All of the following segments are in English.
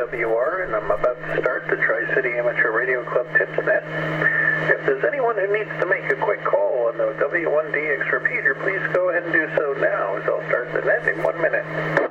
KWR, and I'm about to start the Tri-City Amateur Radio Club TipsNet. If there's anyone who needs to make a quick call on the W1DX repeater, please go ahead and do so now, as I'll start the net in 1 minute.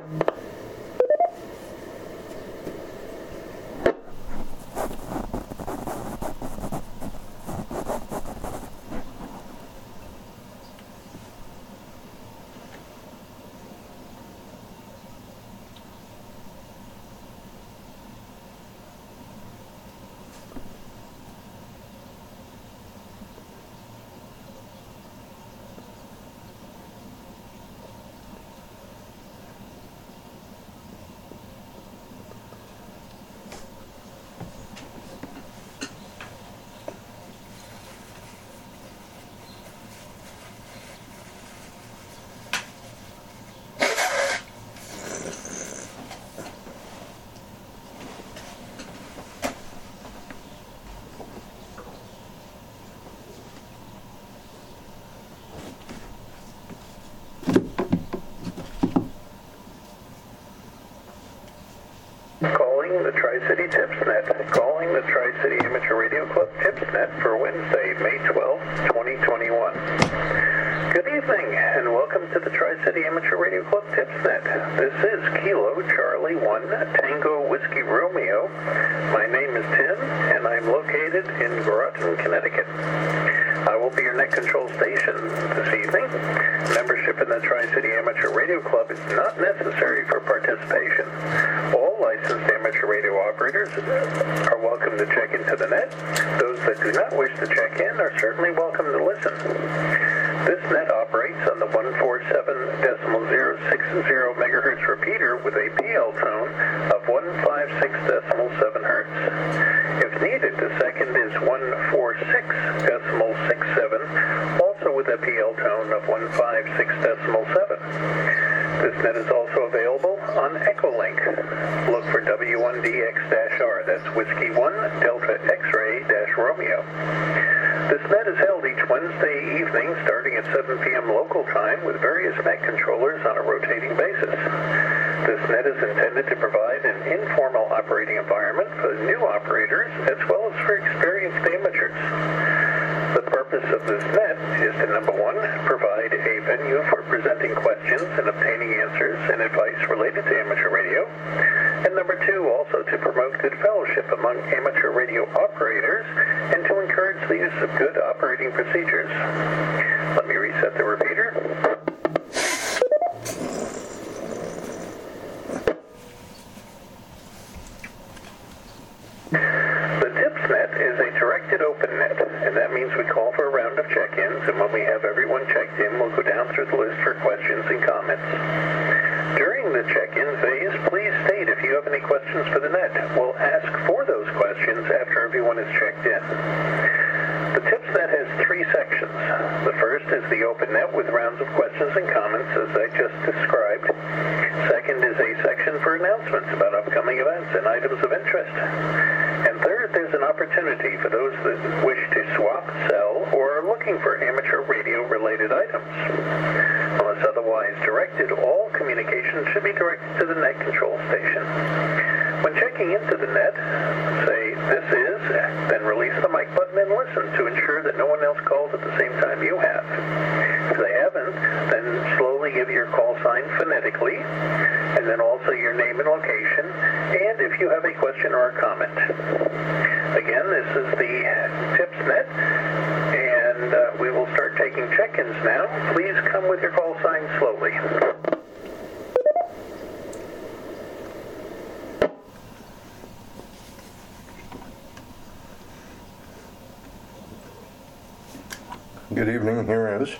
Calling the Tri-City TipsNet. Calling the Tri-City Amateur Radio Club TipsNet for Wednesday, May 12, 2021. Good evening, and welcome to the Tri-City Amateur Radio Club TipsNet. This is Kilo Charlie 1 Tango Whiskey Romeo. My name is Tim, and I'm located in Groton, Connecticut. I will be your net control station this evening. Membership in the Tri-City Amateur Radio Club is not necessary for participation. All licensed amateur radio operators are welcome to check into the net. Those that do not wish to check in are certainly welcome to listen. This net operates on the 147.060 megahertz repeater with a PL tone of 156.7 hertz. If needed, the second is 146.67, also with a PL tone of 156.7. This net is also available on Echolink. Look for W1DX-R, that's Whiskey 1 Delta X-Ray-Romeo. This net is held each Wednesday evening starting at 7 p.m. local time with various net controllers on a rotating basis. This net is intended to provide an informal operating environment for new operators as well as for experienced amateurs. The purpose of this net is to, number one, provide a venue for presenting questions and obtaining answers and advice related to amateur radio, and number two, also to promote good fellowship among amateur radio operators and to encourage the use of good operating procedures. Let me reset the repeater. The TipsNet is a directed open net, and that means we call for a round of check-ins, and when we have everyone checked in, we'll go down through the list for questions and comments. During the check-in phase, please state if you have any questions for the net. We'll ask for those questions after everyone is checked in. The TipsNet has three sections. The first is the open net with rounds of questions and comments, as I just described. Second is a section for announcements about upcoming events and items of interest. And third, there's an opportunity for those that wish to swap, sell, or are looking for amateur radio-related items. Unless otherwise directed, all communication should be directed to the net control station. When checking into the net, say, "This is," then release the mic button and listen to ensure that no one else calls at the same time you have. If they haven't, then slowly give your call sign phonetically, and then also your name and location, and if you have a question or a comment. Again, this is the TipsNet, and we will start taking check-ins now. Please come with your call sign slowly. Good evening, here is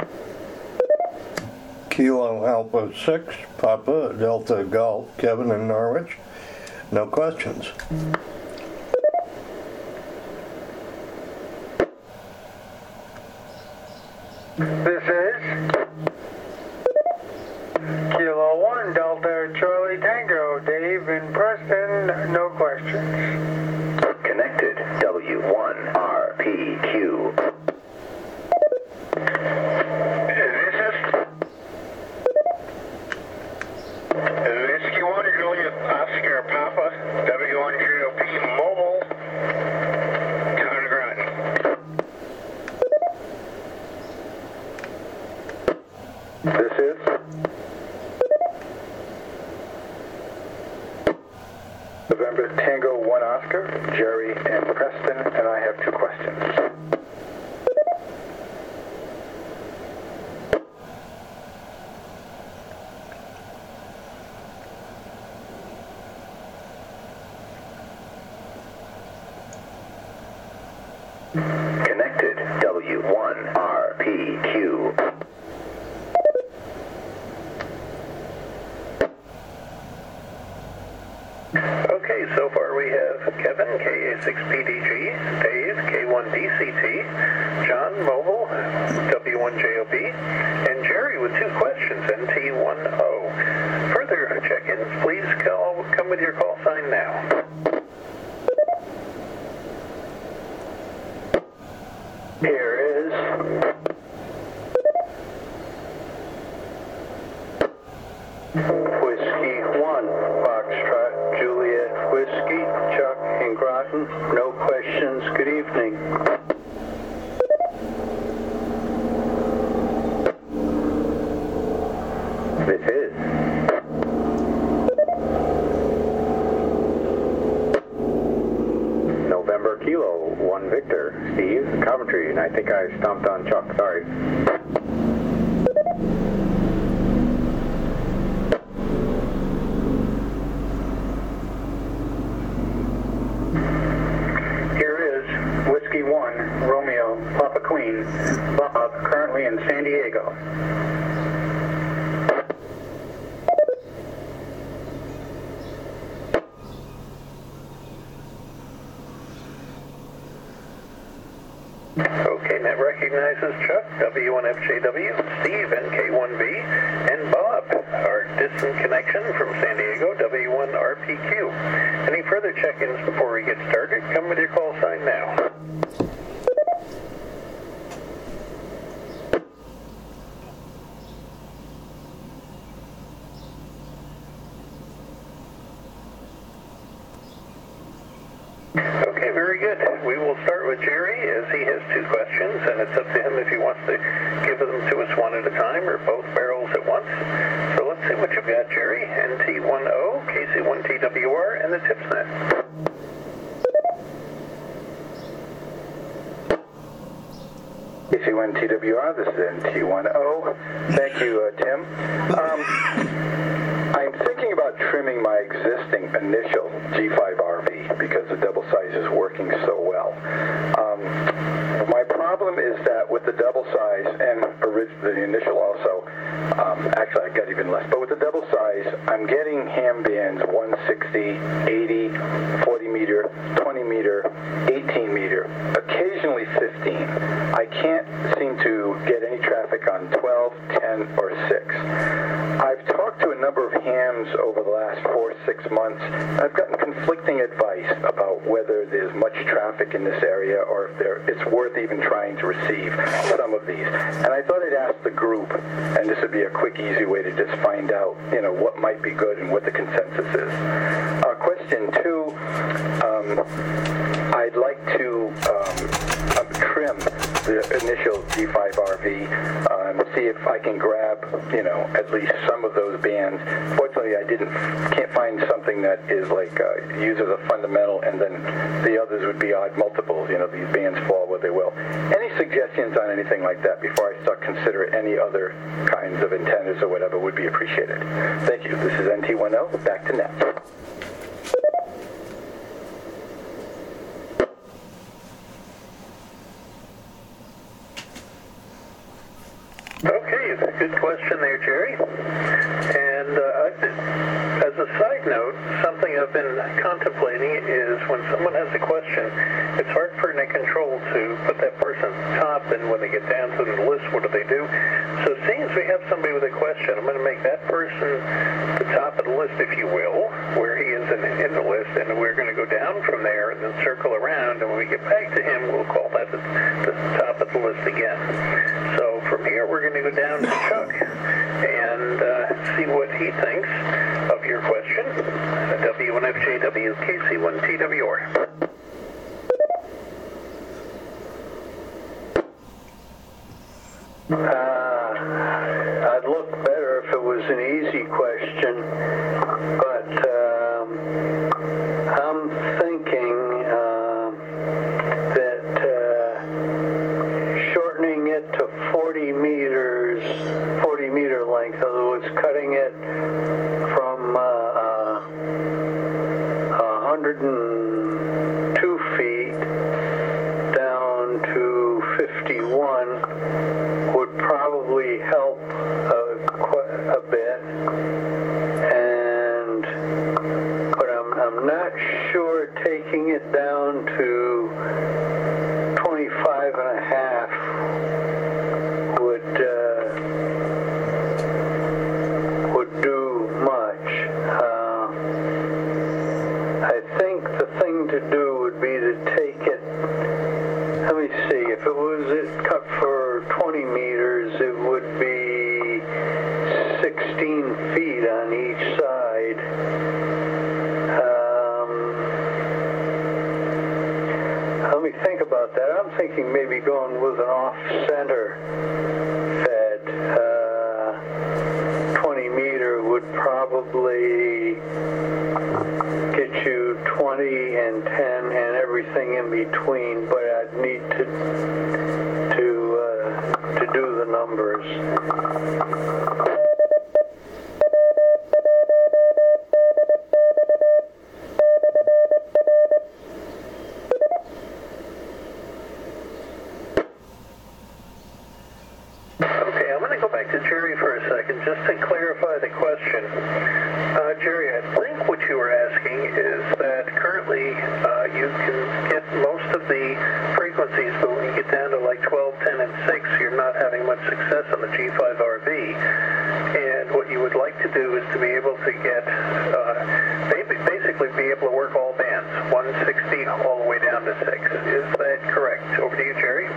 Kilo Alpha 6, Papa, Delta Golf, Kevin in Norwich. No questions. This is Kilo 1 Delta Charlie Tango, Dave in Preston, no questions. Connected, W1RPQ. Whiskey 1, Juliet Oscar Papa, November Tango 1 Oscar, Jerry and Preston, and I have 2 questions. Connected, W1RPQ. Okay, so far we have Kevin, KA6PDG, Dave, K1DCT, John, Mobile, W1JOB, and Jerry with 2 questions, NT10. Further check-ins, please come with your call sign now. Here is Whiskey 1, Foxtrot, Juliet Whiskey, Chuck in Groton. No questions. Good evening. This is November Kilo 1 Victor, Steve, Coventry, and I think I stomped on Chuck, sorry. Here is Whiskey 1, Romeo, Papa Queen, Bob, currently in San Diego. Okay, that recognizes Chuck, W1FJW, Steve, NK1B, and Bob, our distant connection from San Diego, W1RPQ. Any further check-ins before we get started, come with your call sign now. Okay, very good. We will start with Jerry as he has 2 questions, and it's up to him if he wants to give them to us one at a time or both barrels at once. So let's see what you've got, Jerry. NT10, KC1TWR, and the TipsNet. KC1TWR, this is NT10. Thank you, Tim. I'm thinking about trimming my existing initial G5RV because the double size is working so well. My problem is that with the double size and the initial also, actually I got even less, but with the double size, I'm getting ham bands 160, 80, 40 meter, 20 meter, 18 meter, occasionally 15. I can't seem to get any traffic on 12, 10, or 6. I've talked to a number of hams over the last 4-6 months. I've gotten conflicting advice about whether there's much traffic in this area or if it's worth even trying to receive some of these. And I thought I'd ask the group, and this would be a quick, easy way to just find out, what might be good and what the consensus is. Question 2, I'd like to trim the initial G5RV, see if I can grab, at least some of those bands. Fortunately, I can't find something that is like uses a fundamental, and then the others would be odd multiples. These bands fall where they will. Any suggestions on anything like that before I start considering any other kinds of antennas or whatever would be appreciated. Thank you. This is NT10. Back to net. Okay, good question there, Jerry. And as a side note, something I've been contemplating is when someone has a question, it's hard for Net Control to put that person at the top, and when they get down to the list, what do they do? So seeing as we have somebody with a question, I'm going to make that person the top of the list, if you will, where he is in the list, and we're going to go down from there and then circle around, and when we get back to him, we'll call that the top of the list again. So from here, we're going to go down to Chuck and see what he thinks of your question. W1FJW, KC1TWR. I'd look better if it was an easy question, but 102 feet down to 51 would probably help a bit, but I'm not sure taking it down to 25 and a half would do much. I think the thing to do would be to take it, let me see, if it was cut for 20 meters, it would be 16 feet on each side. Let me think about that. I'm thinking maybe going with an off-center fed 20 meter would probably get you 20 and 10 and everything in between, but I'd need to do the numbers. Okay, I'm going to go back to Jerry for a second just to clarify the question. Jerry, I think what you were asking is that currently you can get most of the frequencies, but when you get down to like 12, 10, and 6, you're not having much success on the G5RV. And what you would like to do is to be able to get, basically be able to work all bands, 160 all the way down to 6. Is that correct? Over to you, Jerry.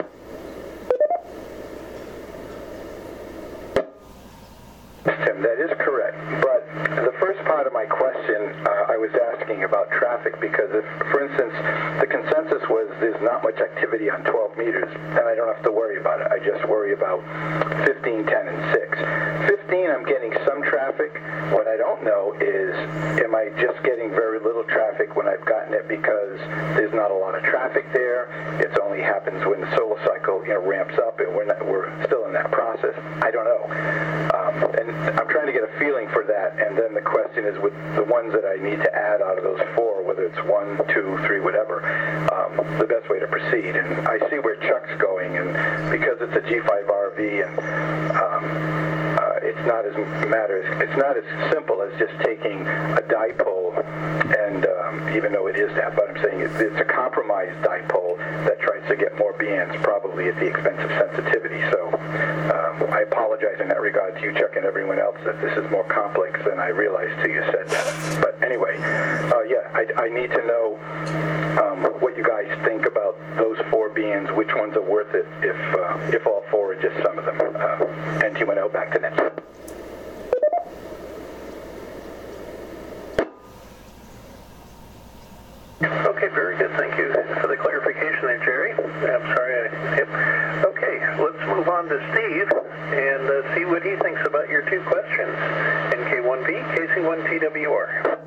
Tim, that is correct. But the first part of my question, I was asking about traffic because if, for instance, the consensus was there's not much activity on 12 meters, then I don't have to worry about it. I just worry about 15, 10, and 6. 15, I'm getting some traffic. What I don't know is, am I just getting very little traffic when I've gotten it because there's not a lot of traffic there? It only happens when the solar cycle, ramps up, and we're still in that process. I don't know. And I'm trying to get a feeling for that, and then the question is with the ones that I need to add out of those 4, whether it's 1, 2, 3, whatever, the best way to proceed. And I see where Chuck's going, and because it's a G5RV, and it's not as simple as just taking a dipole, and even though it is that, but I'm saying it's a compromised dipole that tries to get more bands, probably at the expense of sensitivity. So I apologize in that regard to you, Chuck, and everyone else that this is more complex than I realized till you said that. But anyway, I need to know what you guys think about those 4 bands, which ones are worth it, if all 4 are just some of them. NT1L, back to Nancy. Okay, very good. Thank you for the clarification there, Jerry. I'm sorry. Okay, let's move on to Steve and see what he thinks about your 2 questions. NK1B, KC1TWR.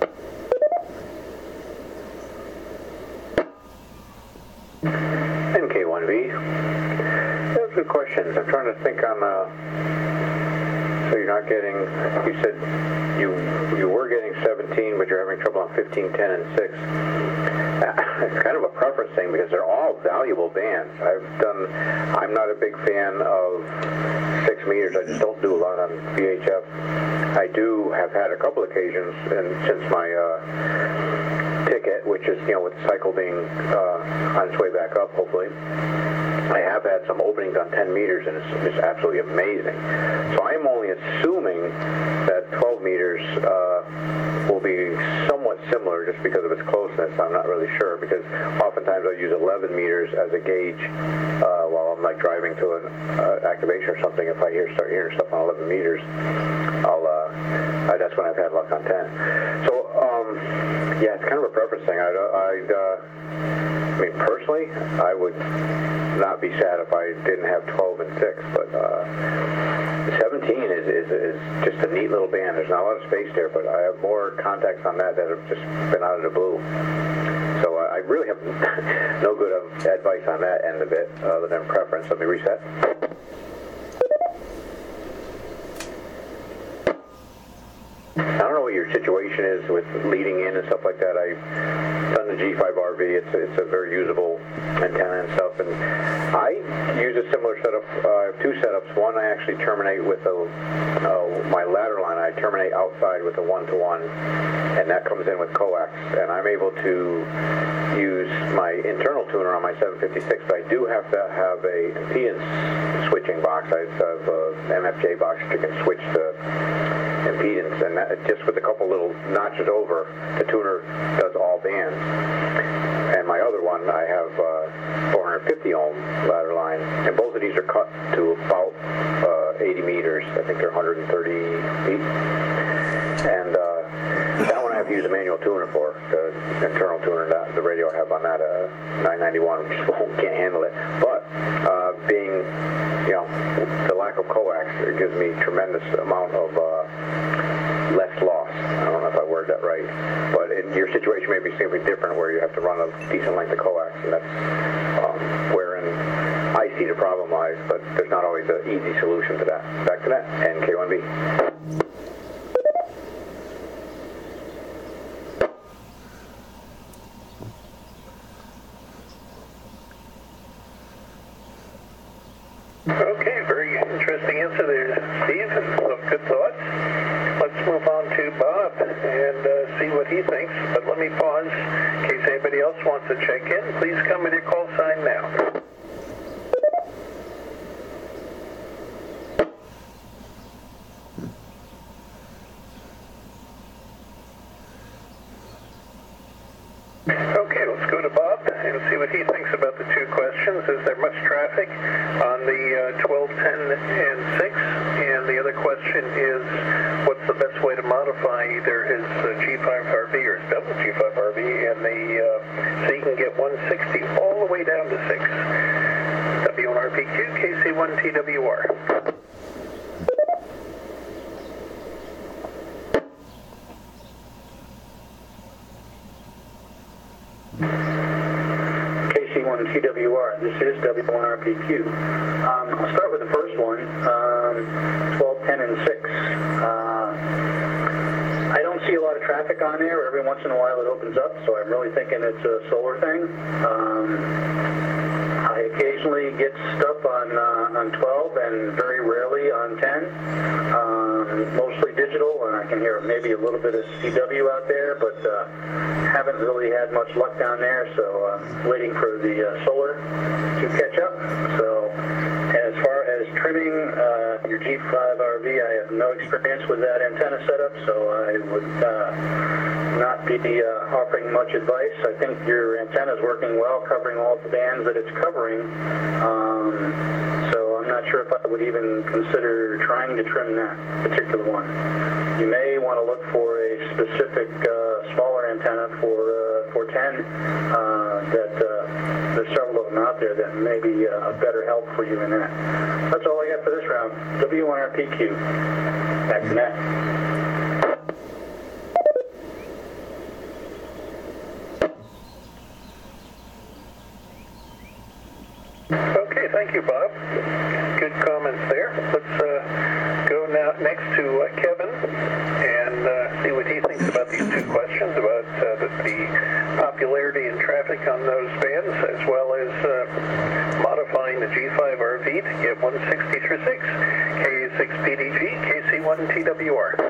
NK1B. Those are good questions. I'm trying to think on so you're not getting, you said you were getting 17, but you're having trouble on 15, 10, and 6. It's kind of a preference thing because they're all valuable bands. I'm not a big fan of 6 meters. I just don't do a lot on VHF. I have had a couple occasions, and since my ticket, which is, with the cycle being on its way back up, hopefully, I have had some openings on 10 meters, and it's absolutely amazing. So I'm only assuming that 12 meters will be somewhat similar just because of its closeness. I'm not really sure because oftentimes I use 11 meters as a gauge while I'm like driving to an activation or something. If I start hearing stuff on 11 meters, that's when I've had luck on 10. So it's kind of a preference thing. I mean, personally, I would not be sad if I didn't have 12 and 6, but 17 is just a neat little band. There's not a lot of space there, but I have more contacts on that have just been out of the blue. So I really have no good advice on that end of it other than preference. Let me reset. I don't know what your situation is with leading in and stuff like that. I've done the G5RV. It's a very usable antenna and stuff. And I use a similar setup. I have two setups. One, I actually terminate with my ladder line. I terminate outside with a 1-to-1, and that comes in with coax. And I'm able to use my internal tuner on my 756, but I do have to have a impedance switching box. I have an MFJ box that you can switch the impedance, and that, just with a couple little notches over, the tuner does all bands. And my other one, I have 450 ohm ladder line, and both of these are cut to about 80 meters. I think they're 130 feet. And that one I have to use a manual tuner for, the internal tuner. The radio I have on that 991 just can't handle it. But being, the lack of coax, it gives me tremendous amount of less loss. I don't know if I worded that right, but in your situation may be simply different, where you have to run a decent length of coax, and that's wherein I see the problem lies. But there's not always an easy solution to that. Back to that, NK1B. Okay, very interesting answer there, Steve, and some good thoughts. Let's move on to Bob and see what he thinks. But let me pause in case anybody else wants to check in. Please come with your call sign now. Okay, let's go to Bob and see what he thinks about the two questions. Is there much traffic on the 12, 10, and 6? And the other question is, what's the best way to modify either his G5RV or his double G5RV and so you can get 160 all the way down to 6? W1RPQ, KC1TWR. KC1TWR, this is W1RPQ. I'll start with the first one, 12, 10, and 6. I don't see a lot of traffic on there. Every once in a while it opens up, so I'm really thinking it's a solar thing. I occasionally get stuff on 12 and very rarely on 10. Mostly digital, and I can hear maybe a little bit of CW out there, but haven't really had much luck down there, so waiting for the solar to catch up. So as far as trimming your G5RV, I have no experience with that antenna setup, so I would not be offering much advice. I think your antenna is working well, covering all the bands that it's covering. So I'm not sure if I would even consider trying to trim that particular one. You may want to look for a specific smaller antenna for 10. There's several of them out there that may be a better help for you in that. That's all I got for this round. W1RPQ. Back to that. Okay, thank you, Bob. Good comments there. Let's go now next to Kevin and see what he thinks about these two questions about the popularity and traffic on those bands, as well as modifying the G5RV to get 160 through 6, K6PDG, KC1TWR.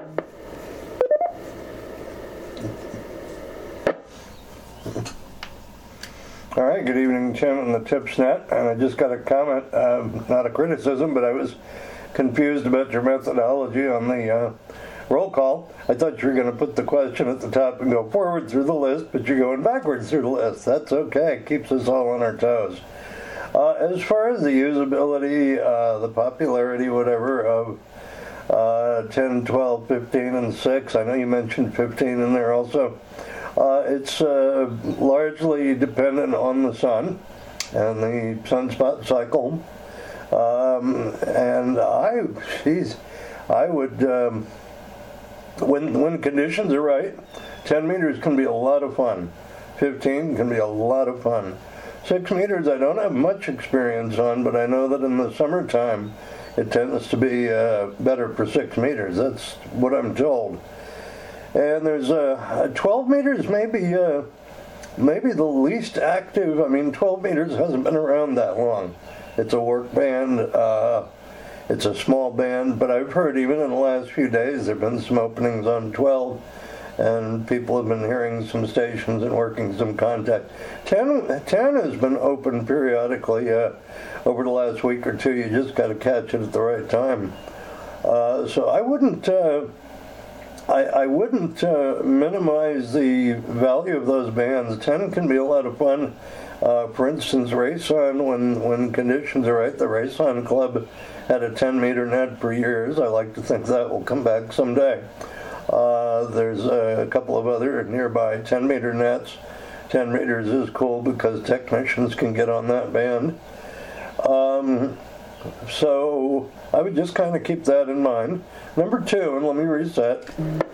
All right, good evening, Tim and the TipsNet. And I just got a comment, not a criticism, but I was confused about your methodology on the roll call. I thought you were going to put the question at the top and go forward through the list, but you're going backwards through the list. That's okay. It keeps us all on our toes. As far as the usability, the popularity, whatever, of 10, 12, 15, and 6, I know you mentioned 15 in there also. It's largely dependent on the sun and the sunspot cycle. And I would, when conditions are right, 10 meters can be a lot of fun. 15 can be a lot of fun. 6 meters I don't have much experience on, but I know that in the summertime it tends to be better for 6 meters. That's what I'm told. And there's 12 meters, maybe the least active. I mean, 12 meters hasn't been around that long. It's a work band. It's a small band, but I've heard even in the last few days there have been some openings on 12, and people have been hearing some stations and working some contact. 10 has been open periodically over the last week or two. You just got to catch it at the right time. So I wouldn't minimize the value of those bands. 10 can be a lot of fun. For instance, Race On, when conditions are right, the Race On Club had a 10-meter net for years. I like to think that will come back someday. There's a couple of other nearby 10-meter nets. 10 meters is cool because technicians can get on that band. So I would just kind of keep that in mind. Number 2, and let me reset.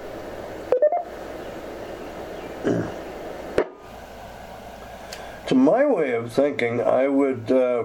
To my way of thinking, I would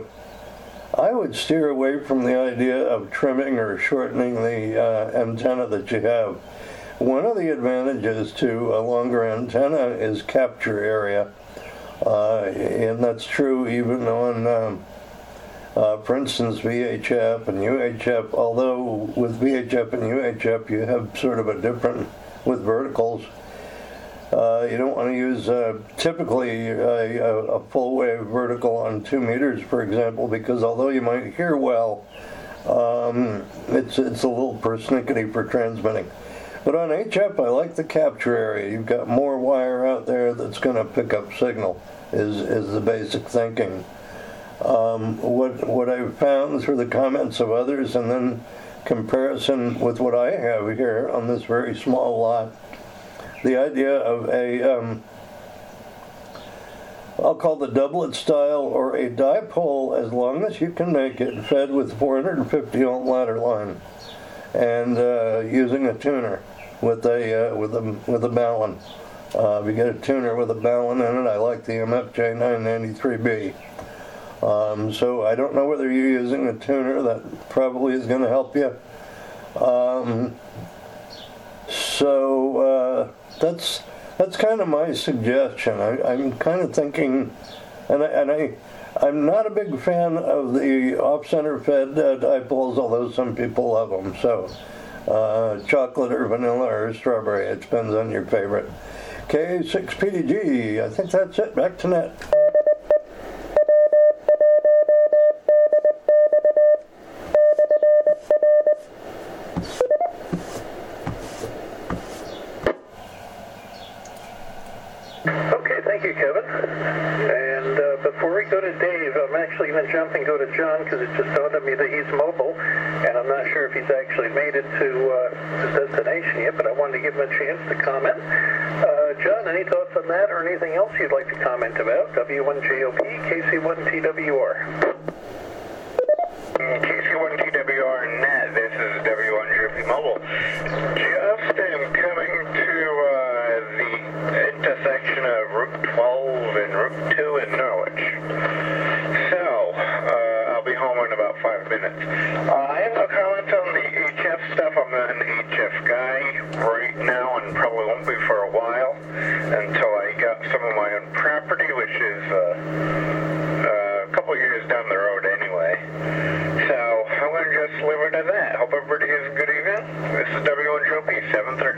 steer away from the idea of trimming or shortening the antenna that you have. One of the advantages to a longer antenna is capture area, and that's true even on, for instance, VHF and UHF, although with VHF and UHF you have sort of a different, with verticals, you don't want to use typically a full wave vertical on 2 meters, for example, because although you might hear well, it's a little persnickety for transmitting. But on HF, I like the capture area. You've got more wire out there that's going to pick up signal, is the basic thinking. What I've found through the comments of others and then comparison with what I have here on this very small lot, the idea of a, I'll call the doublet style or a dipole, as long as you can make it, fed with 450 ohm ladder line and using a tuner with a Ballon. If you get a tuner with a Ballon in it, I like the MFJ 993B. So I don't know whether you're using a tuner. That probably is going to help you. So that's kind of my suggestion. I'm kind of thinking, I'm not a big fan of the off-center fed dipoles, although some people love them. So chocolate or vanilla or strawberry, it depends on your favorite. KA6PDG, I think that's it. Back to net. Thank you, Kevin. And before we go to Dave, I'm actually going to jump and go to John because it just dawned on me that he's mobile, and I'm not sure if he's actually made it to his destination yet, but I wanted to give him a chance to comment. John, any thoughts on that or anything else you'd like to comment about? W1JOP, KC1TWR. KC1TWR net, this is W1JOP Mobile. Just am coming to the intersection of Route 12 and Route 2 in Norwich. So, I'll be home in about 5 minutes. I have no comment on the HF stuff. I'm not an HF guy right now and probably won't be for a while until I got some of my own property, which is a couple years down the road anyway. So, I'm going to just leave it at that. Hope everybody has a good evening. This is W1JOP 730.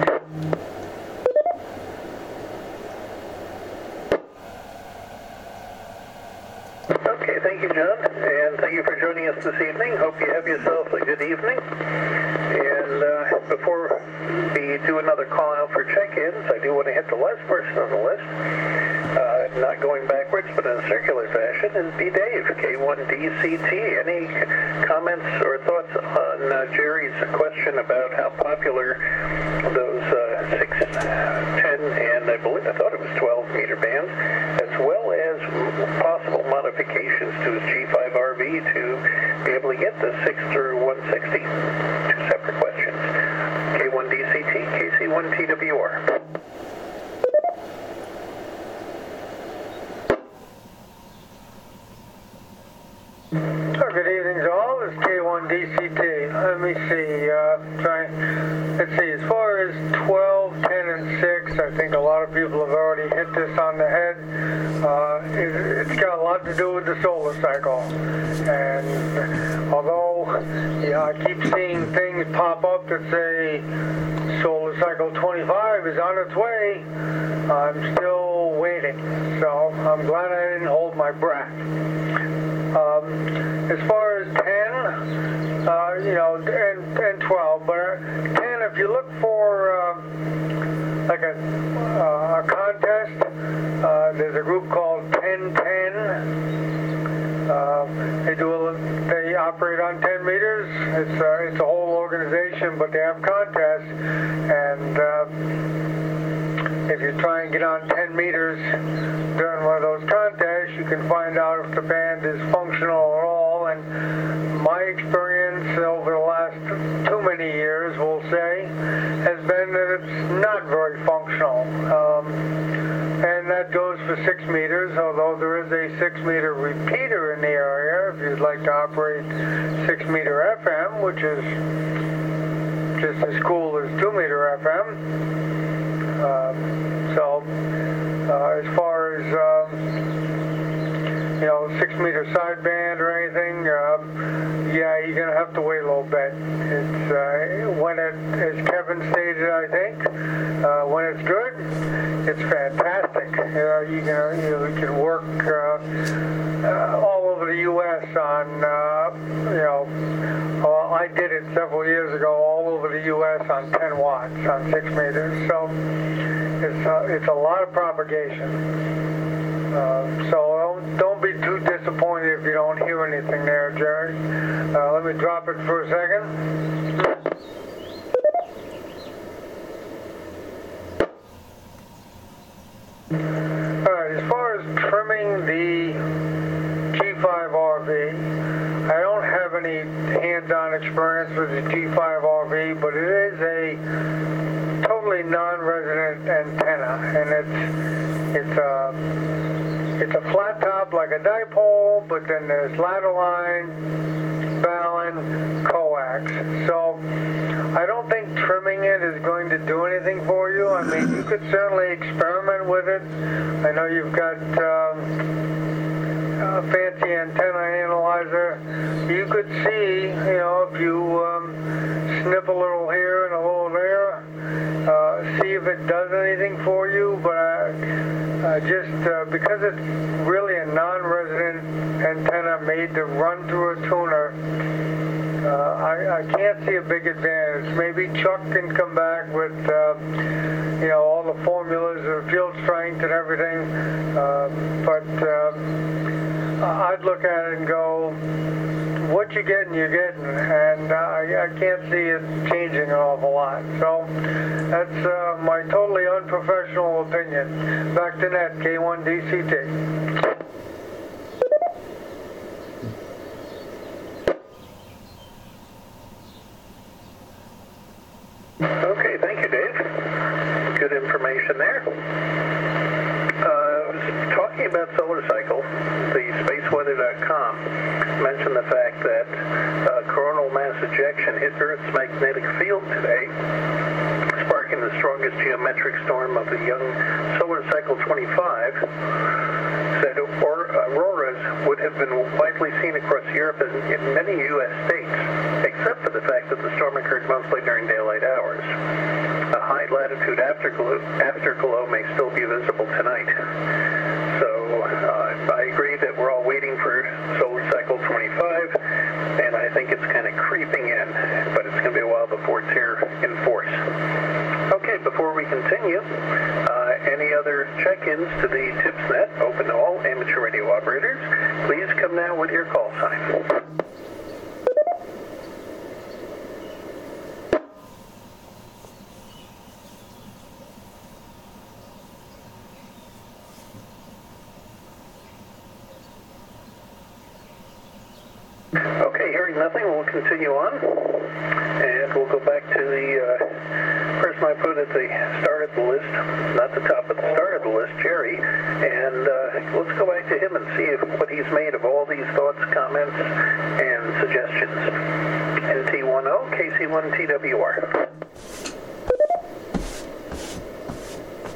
Okay, thank you, John, and thank you for joining us this evening. Hope you have yourself a good evening. And before we do another call out for check-ins, I do want to hit the last person on the list. Not going backwards, but in a circular fashion, and be Dave, K1DCT. Any comments or thoughts on Jerry's question about how popular those 6, 10, and I thought it was 12-meter bands, as well as possible modifications to his G5RV to be able to get the 6 through 160? Two separate questions. K1DCT, KC1TWR. Good evening to all. It's K1DCT. Let me see. Let's see. As far as 12, 10, topics. I think a lot of people have already hit this on the head. It's got a lot to do with the solar cycle. And although I keep seeing things pop up that say solar cycle 25 is on its way, I'm still waiting. So I'm glad I didn't hold my breath. As far as 10, and 12, but 10, if you look for like a contest, there's a group called 1010. They operate on 10 meters. It's a whole organization, but they have contests, and if you try and get on 10 meters during one of those contests, you can find out if the band is functional at all. And my experience over the last too many years, we'll say, has been that it's not very functional. And that goes for 6 meters, although there is a 6 meter repeater in the area if you'd like to operate 6 meter FM, which is just as cool as 2 meter FM. As far as 6 meter sideband or anything, you're gonna have to wait a little bit. It's when it, as Kevin stated, I think, when it's good, it's fantastic. You can work all over the U.S. on, I did it several years ago, all over the U.S. on 10 watts on 6 meters. So it's a lot of propagation. So don't be too disappointed if you don't hear anything there, Jerry. Let me drop it for a second. All right, as far as trimming the G5RV, I don't have any hands-on experience with the G5RV, but it is a totally non-resident antenna, and it's a flat top like a dipole, but then there's ladder line, balun, coax. So I don't think trimming it is going to do anything for you. I mean, you could certainly experiment with it. I know you've got a fancy antenna analyzer. You could see, if you snip a little here and a little there, see if it does anything for you. But because it's really a non-resident antenna made to run through a tuner, I can't see a big advantage. Maybe Chuck can come back with, all the formulas of field strength and everything, but I'd look at it and go, what you're getting, and I can't see it changing an awful lot. So that's my totally unprofessional opinion. Back to net, K1DCT. Okay, thank you, Dave. Good information there. Talking about solar cycle, the spaceweather.com mentioned the fact that coronal mass ejection hit Earth's magnetic field today, sparking the strongest geometric storm of the young solar cycle 25. Said auroras would have been widely seen across Europe and in many U.S. states, except for the fact that the storm occurred mostly during daylight hours. A high-latitude afterglow may still be visible tonight. So I agree that we're all waiting for solar cycle 25, and I think it's kind of creeping in, but it's going to be a while before it's here in force. Okay, before we continue, any other check-ins to the TipsNet, open to all amateur radio operators, please come now with your call sign. Okay, hearing nothing, we'll continue on, and we'll go back to the person I put at the start of the list, not the top, but the start of the list, Jerry, and let's go back to him and see what he's made of all these thoughts, comments, and suggestions. NT10, KC1TWR.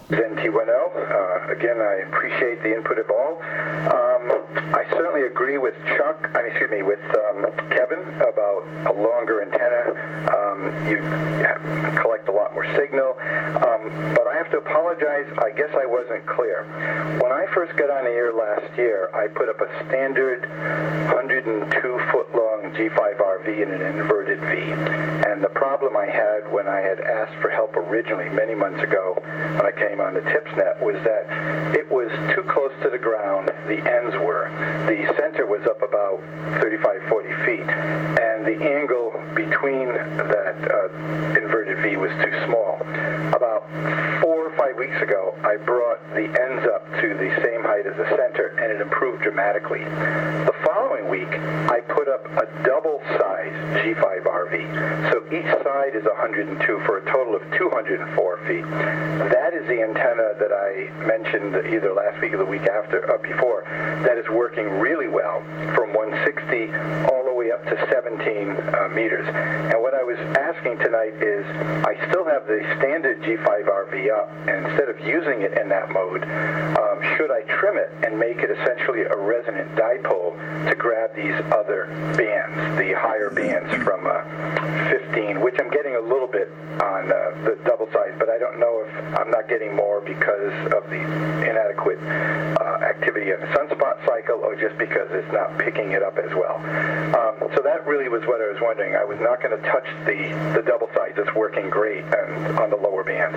NT10. Again, I appreciate the input of all. I certainly agree with with Kevin about a longer antenna. You collect a lot more signal. But I have to apologize. I guess I wasn't clear. When I first got on the air last year, I put up a standard 102-foot-long G5RV in an inverted V. And the problem I had when I had asked for help originally many months ago when I came on the TipsNet was that it was too close to the ground, the ends were. The center was up about 35, 40 feet, and the angle between that inverted V was too small. About 4 or 5 weeks ago, I brought the ends up to the same height as the center, and it improved dramatically. The following week, I put up a double-size G5RV. So each side is 102 for a total of 204 feet. That is the antenna that I mentioned either last week or the week before, that is working really well from 160 all the way up to 17 meters. And what I was asking tonight is, I still have the standard G5RV up, and instead of using it in that mode, should I trim it and make it essentially a resonant dipole to grab these other bands, the higher bands from 15, which I'm getting a little bit on the double size, but I don't know if I'm not getting more because of the inadequate activity of the sunspot cycle, or just because it's not picking it up as well. So that really was what I was wondering. I was not going to touch the double size. It's working great on the lower bands.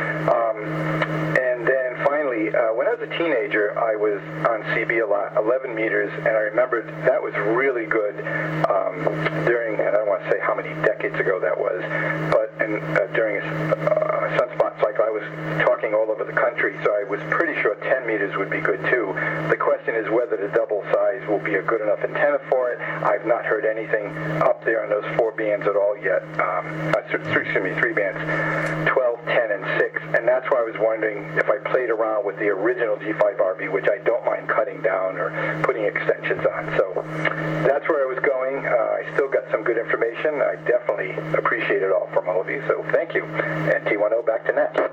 And then finally, when I was a teenager, I was on CB a lot, 11 meters, and I remembered that was really good during, and I don't want to say how many decades ago that was, but during a sunspot cycle, I was talking all over the country, so I was pretty sure 10 meters would be good too. The question is whether the double size will be a good enough antenna for it. I've not heard anything up there on those 4 bands at all yet. 3 bands, 12, 10, and 6, and that's why I was wondering if I played around with the original G5RV, which I don't mind cutting down or putting extensions on. So that's where I was going. I still got some good information. I definitely appreciate it all from all of you, so thank you. And T10 back to net.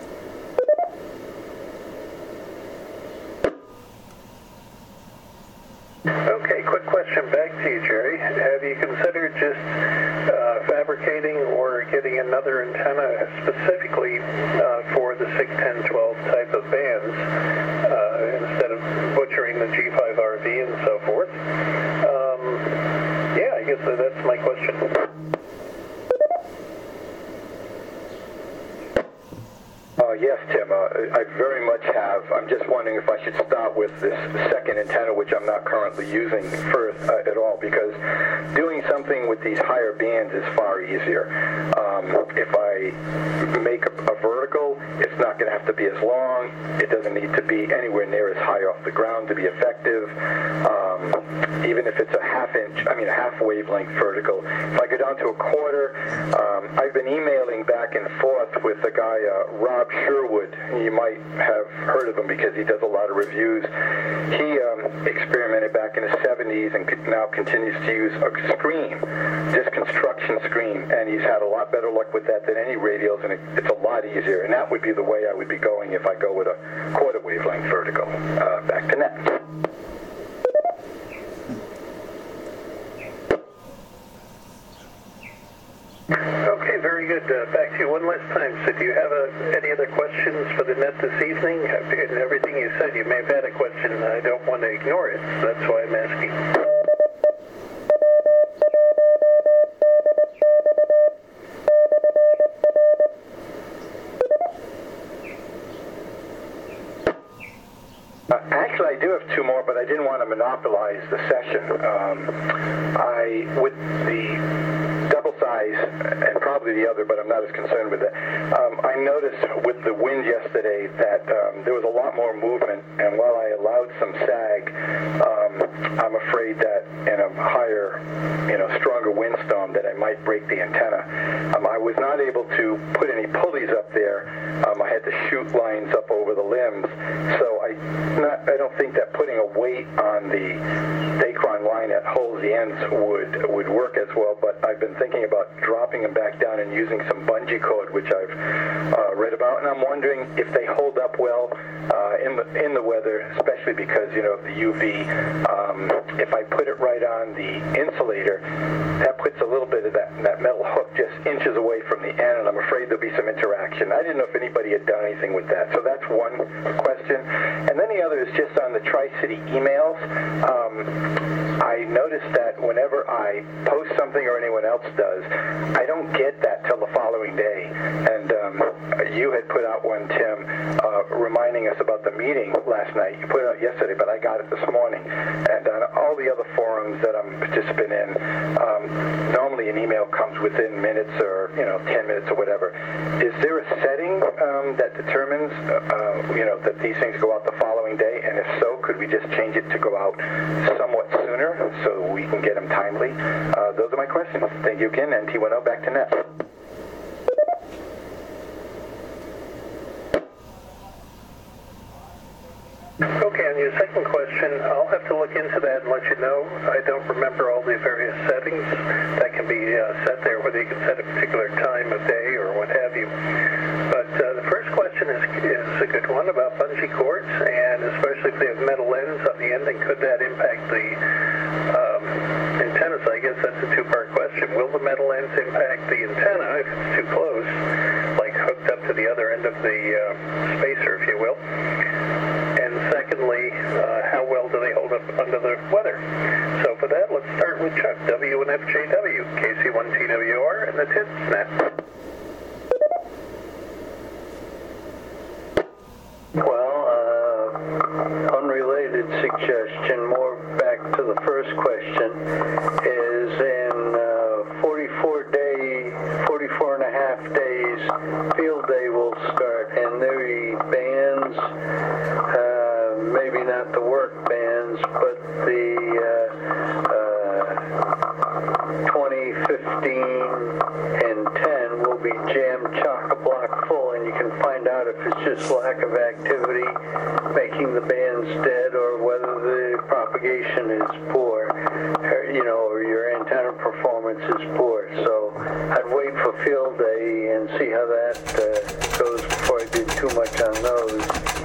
Okay, quick question back to you, Jerry. Have you considered just fabricating or getting another antenna specifically for the 6, 10, 12 type of bands instead of butchering the G5RV and so forth? Yeah, I guess that's my question. Yes, Tim, I very much have. I'm just wondering if I should start with this second antenna, which I'm not currently using first at all, because doing something with these higher bands is far easier. If I make a vertical, it's not going to have to be as long. It doesn't need to be anywhere near as high off the ground to be effective. Even if it's a half wavelength vertical. If I go down to a quarter, I've been emailing back and forth with the guy, Rob Sherwood. You might have heard of him because he does a lot of reviews. He experimented back in the 70s and now continues to use a screen, just construction screen, and he's had a lot better luck with that than any radios, and it's a lot easier. And that would be the way I would be going if I go with a quarter wavelength vertical. Back to net. Okay, very good. Back to you one last time. So do you have any other questions for the net this evening? In everything you said, you may have had a question. I don't want to ignore it. So that's why I'm asking. Actually, I do have 2 more, but I didn't want to monopolize the session. With the double size, and probably the other, but I'm not as concerned with it, I noticed with the wind yesterday that there was a lot more movement, and while I allowed some sag, I'm afraid that in a higher, stronger windstorm that I might break the antenna. I was not able to put any pulleys up there. I had to shoot lines up over the limbs, so I don't think that putting a weight on the Dacron line that holds the ends would work as well, but I've been thinking about dropping them back down and using some bungee cord, which I've read about, and I'm wondering if they hold up well in the weather, especially because, you know, of the UV. If I put it right on the insulator, that puts a little bit of that metal hook just inches away from the end, and I'm afraid there'll be some interaction. I didn't know if anybody had done anything with that. So that's one question. And then the other is just on the Tri-City emails. I noticed that whenever I post something or anyone else does, I don't get that till the following day. And you had put out one, Tim, reminding us about the meeting last night. You put it out yesterday, but I got it this morning. And on all the other forums that I'm a participant in, normally an email comes within minutes or, 10 minutes or whatever. Is there a setting that determines, that these things go out the following day? And if so, could we just change it to go out somewhat sooner so we can get them timely? Those are my questions. Thank you again, and T10 back to net. Okay, on your second question, I'll have to look into that and let you know. I don't remember all the various settings that can be set there, whether you can set a particular time of day or what have you. But the first question is a good one about bungee cords, and especially if they have metal ends on the ending, could that impact the antenna? So I guess that's a two-part question. Will the metal ends impact the antenna if it's too close, like hooked up to the other end of the spacer, if you will? And secondly, how well do they hold up under the weather? So for that, let's start with Chuck, W1FJW, KC1TWR, and the TIPSNet. Well, unrelated suggestion, more back to the first question, is in 44 and a half days, field day will start, and the bands, maybe not the work bands, but the 20, 15, and 10 will be jammed chock-a-block full, and you can find out if it's just lack of activity making the bands dead or whether the propagation is poor, or your antenna performance is poor. So I'd wait for field day and see how that goes before I did too much on those.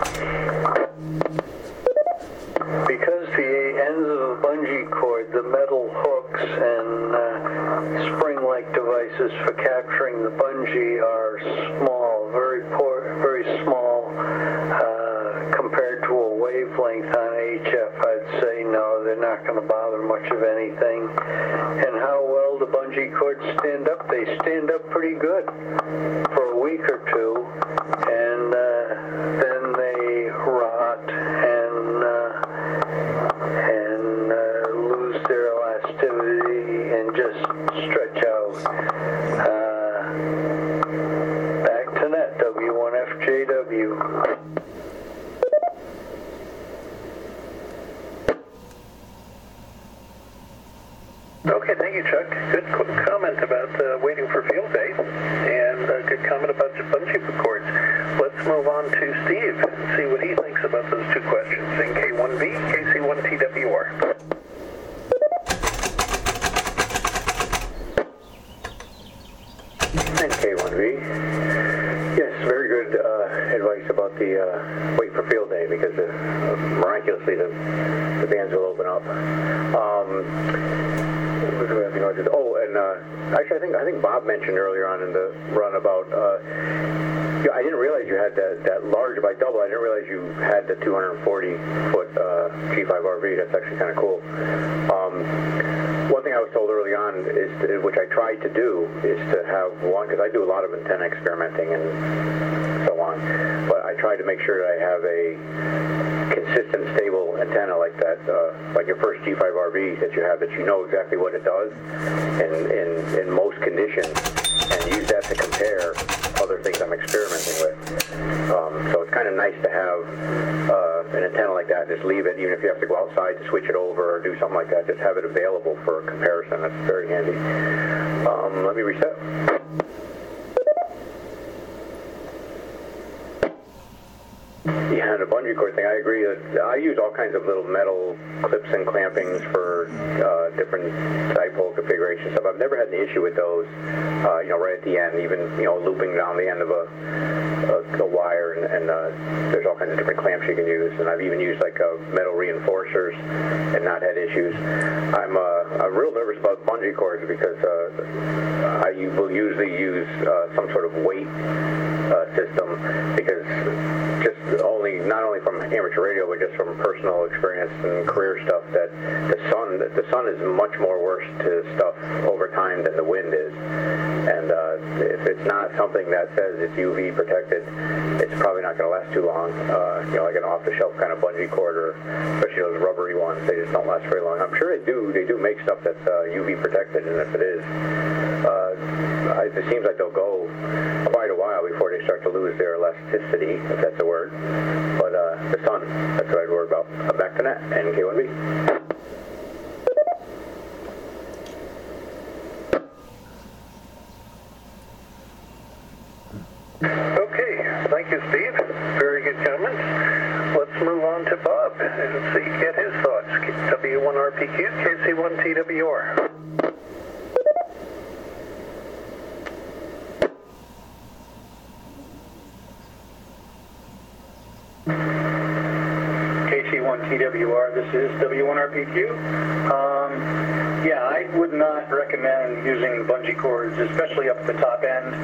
Because the ends of the bungee cord, the metal hooks and spring-like devices for capturing the bungee are small, very small, compared to a wavelength on HF, I'd say no, they're not going to bother much of anything. And how well the bungee cords stand up? They stand up pretty good for a week or two, and then they rot and lose their elasticity and just stretch out. Back to net, W1FJW. Okay, thank you, Chuck. Good comment about waiting for field day, and a good comment about the bungee cords. Let's move on to Steve and see what he thinks about those two questions in K1B, KC1TWR. And K1B. Yes, very good advice about the wait for field day, because miraculously the bands will open up. Actually, I think Bob mentioned earlier on in the run about. I didn't realize you had that large by double. I didn't realize you had the 240-foot G5RV. That's actually kind of cool. One thing I was told early on is, which I tried to do, is to have one, because I do a lot of antenna experimenting and so on. But I tried to make sure that I have a consistent, stable antenna like that, like your first G5RV that you have, that you know exactly what it does in most conditions, and use that to compare other things I'm experimenting with. So it's kind of nice to have an antenna like that. Just leave it, even if you have to go outside to switch it over or do something like that. Just have it available for a comparison. That's very handy. Let me reset. Yeah, the bungee cord thing, I agree. I use all kinds of little metal clips and clampings for different dipole configuration stuff. I've never had an issue with those, right at the end, even, looping down the end of a a wire, and there's all kinds of different clamps you can use, and I've even used like metal reinforcers and not had issues. I'm real nervous about bungee cords because I will usually use some sort of weight system, because not only from amateur radio, but just from personal experience and career stuff, that the sun is much more worse to stuff over time than the wind is. And if it's not something that says it's UV protected, it's probably not going to last too long. Like an off-the-shelf kind of bungee cord, or especially those rubbery ones, they just don't last very long. I'm sure they do make stuff that's UV protected, and if it is, it seems like they'll go quite a while before they start to lose their elasticity, if that's a word. But the sun, that's what I'd worry about. Back to Nat and K1B. Okay, thank you, Steve. Very good comments. Let's move on to Bob and get his thoughts. W1RPQ, KC1TWR. KC1TWR, this is W1RPQ. Yeah, I would not recommend using bungee cords, especially up at the top end,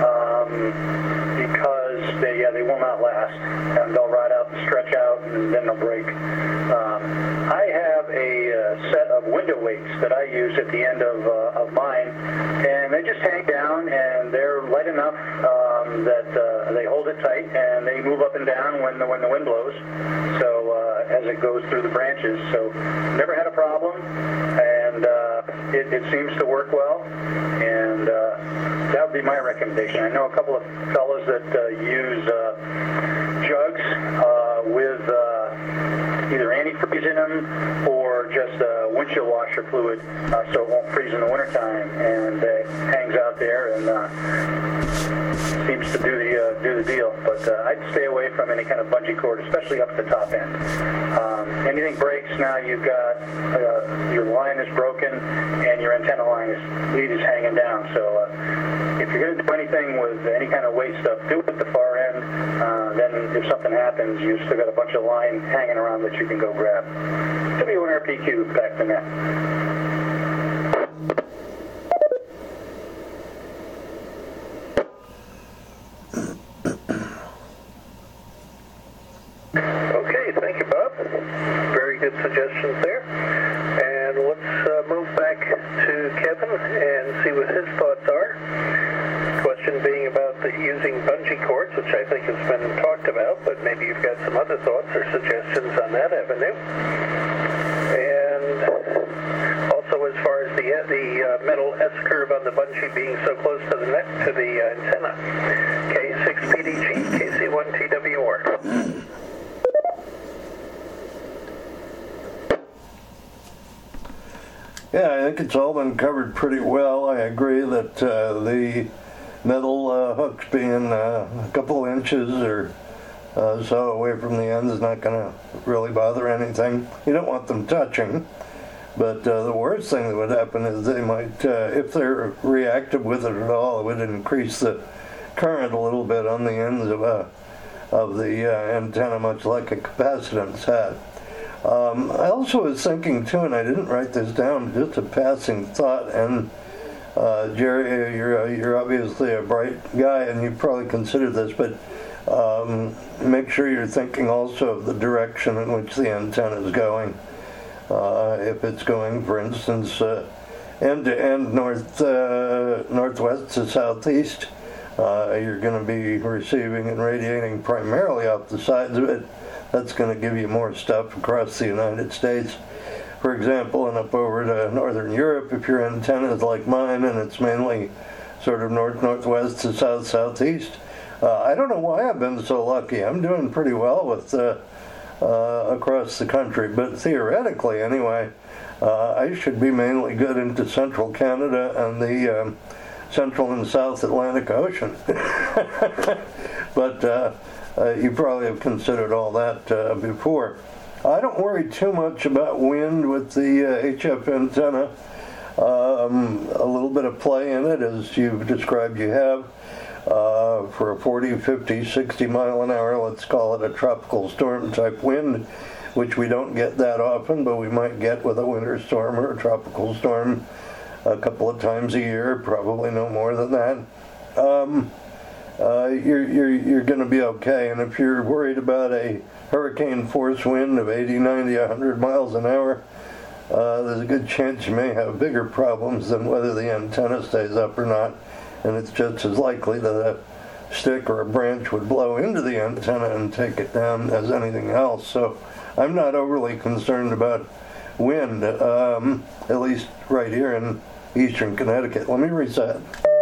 because they will not last, and they'll ride out and stretch out, and then they'll break. I have a set of window weights that I use at the end of mine, and they just hang down, and they're light enough that they hold it tight, and they move up and down when the wind blows. So as it goes through the branches. So never had a problem, and it seems to work well, and that would be my recommendation. I know a couple of fellows that use jugs with either antifreeze in them or just windshield washer fluid, so it won't freeze in the wintertime, and it hangs out there and seems to do the deal. But I'd stay away from any kind of bungee cord, especially up at the top end. Anything breaks, now you've got your line is broken and your antenna line lead is hanging down. So if you're going to do anything with any kind of weight stuff, do it at the far end. Then if something happens, you've still got a bunch of line hanging around that you can go grab. W1RPQ, back to net. Okay, thank you, Bob. Very good suggestions there. And let's move back to Kevin and see what his thoughts are. Question being about using bungee cords, which I think has been talked about, but maybe you've got some other thoughts or suggestions on that avenue. And also, as far as the metal S-curve on the bungee being so close to the antenna, K6PDG, KC1TWR. Yeah, I think it's all been covered pretty well. I agree that the metal hooks being a couple inches or so away from the end is not going to really bother anything. You don't want them touching. But the worst thing that would happen is they might, if they're reactive with it at all, it would increase the current a little bit on the ends of the antenna, much like a capacitance hat. I also was thinking too, and I didn't write this down, just a passing thought, and Jerry, you're obviously a bright guy, and you probably consider this, but make sure you're thinking also of the direction in which the antenna is going. If it's going, for instance, end to end, northwest to southeast, you're going to be receiving and radiating primarily off the sides of it. That's going to give you more stuff across the United States. For example, and up over to Northern Europe, if your antenna is like mine and it's mainly sort of north-northwest to south-southeast, I don't know why I've been so lucky. I'm doing pretty well with across the country, but theoretically anyway, I should be mainly good into central Canada and the Central and South Atlantic Ocean. But you probably have considered all that before. I don't worry too much about wind with the HF antenna. A little bit of play in it, as you've described you have. for a 40, 50, 60 mile an hour, let's call it a tropical storm type wind, which we don't get that often, but we might get with a winter storm or a tropical storm a couple of times a year, probably no more than that. You're going to be okay. And if you're worried about a hurricane force wind of 80, 90, 100 miles an hour, there's a good chance you may have bigger problems than whether the antenna stays up or not. And it's just as likely that a stick or a branch would blow into the antenna and take it down as anything else. So I'm not overly concerned about wind, at least right here in eastern Connecticut. Let me reset.